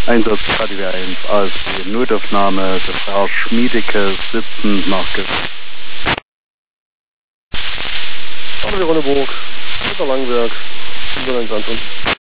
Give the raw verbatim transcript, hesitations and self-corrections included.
Einsatz K D W eins, A S B, Notaufnahme des Herr Schmiedeke, sitzend nach Ge... K D W Ronneburg, Peter Langwerk, Unterland Anton.